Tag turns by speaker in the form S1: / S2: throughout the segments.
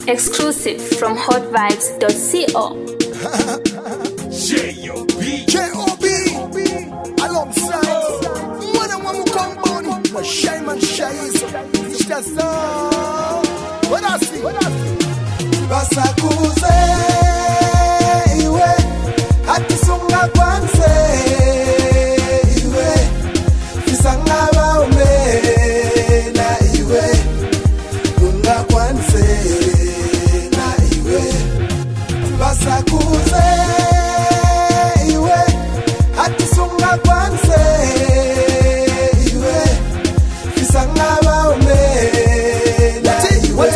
S1: Exclusive from hotvibes.co.
S2: J.O.B. alongside Mwana wa Mukamboni wa Shaiman Shaizo Mr. Song. What I see? Basakuze iwe Hatisunga kwanze iwe Fisanga baume na iwe Lunga kwanze na iwe Basakuze iwe Hatisunga kwanze iwe Fisanga baume na iwe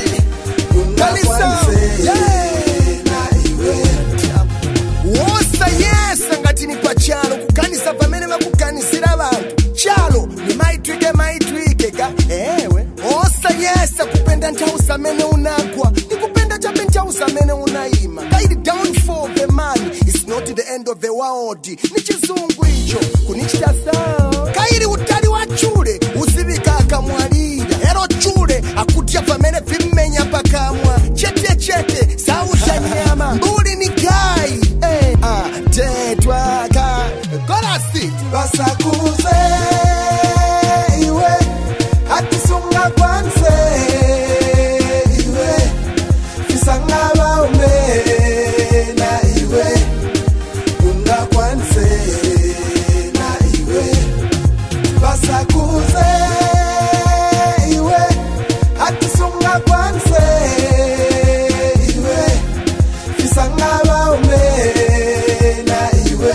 S2: Chalo kukanisa pamene makukanisira abantu chalo ni maitwike ka ewe osa yesa kupenda ntausa mene unagwa ni kupenda chape ntausa mene unaima kaidi downfall of the man is not the end of the world ni chizungu icho kunichita sawa kaidi utali wa chule uzibika akamwalira ero chule akutia pamene vimenya pakamwa chete sauta nyama mbuli ni gai tetwa Gorasi Basakuze iwe Hatisunga kwanze iwe Fisanga baume na iwe Unga kwanze na iwe Basakuze iwe Hatisunga kwanze iwe Fisanga baume na iwe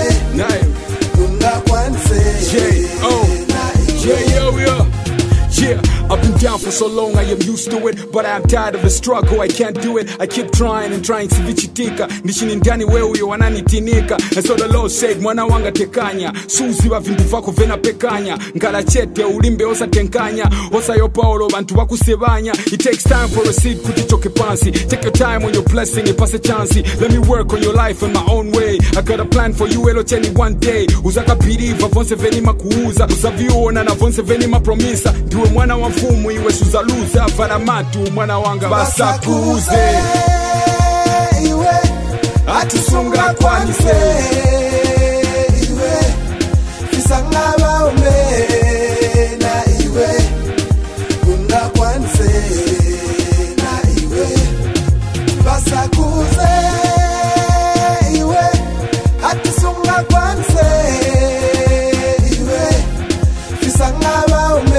S3: Yeah, I've been down for so long, I am used to it. But I'm tired of the struggle, I can't do it. I keep trying and trying, sivichitika. Nishini ndani wewe wananitinika. And so the Lord said, mwana wanga tekanya. Suzi wa vintu vako vena pekanya. Ngala chete, ulimbe osa tenkanya. Osa yo paulo, bantu waku sebanya. It takes time for a seed, kutichoke pansi. Take your time on your blessing, it pass a chance. Let me work on your life in my own way. I got a plan for you, elo cheni one day. Uzaka believe, avonse veni makuuza. Uzaviona na avonse veni mapromisa. Ndiwe mwana wa mfumu iwe suzaluze avaramatu mwana wanga basakuze
S2: iwe Hatisunga kwanze iwe Fisanga baume na iwe Unga kwanze na iwe Basakuze iwe Hatisunga kwanze iwe Fisanga baume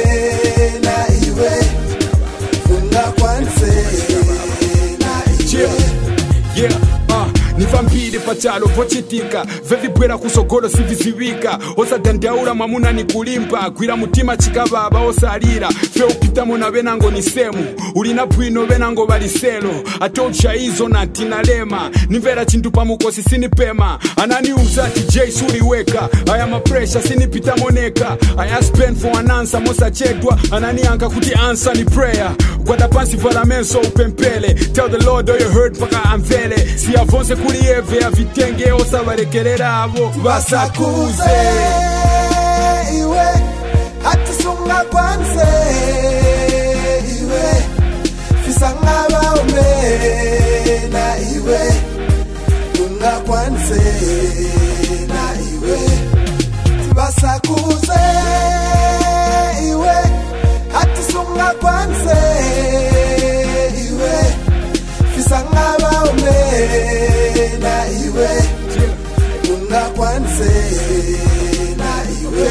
S3: Nivampire pachalo pochitika vevibwera kusogolo siviziwika osadandaula mamuna ni kulimpa gwira mutima chikababa osalira fe upitamo na benango ni semu ulina bwino benango baliselo atosha izo na tinalema nimvera chintu pamukosi sinipema ananiuza ati J suliweka aya mapresha sinipitamo neka aya spend for an answer mosa chedwa ananianka kuti answer ni prayer gwada pansi valamenso upempele tell the Lord all you heard paka amvele si avonse kurieve ya vitenge osa varekerera avo
S2: Basakuze iwe Hatisunga kwanze iwe Fisanga baume na iwe Unga kwanze na iwe Basakuze iwe Hatisunga kwanze iwe Fisanga baume na iwe Unga kwanze na iwe.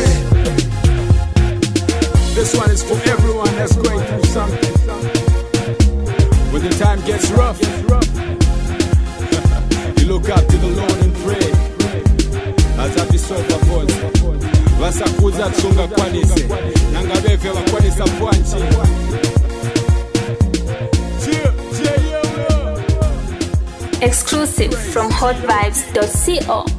S3: This one is for everyone that's going through something. When the time gets rough, you look up to the Lord and pray. As I dissolve voice, vasakuza tsunga kwanise nanga beve vakwanisa pwanchi.
S1: Exclusive from hotvibes.co.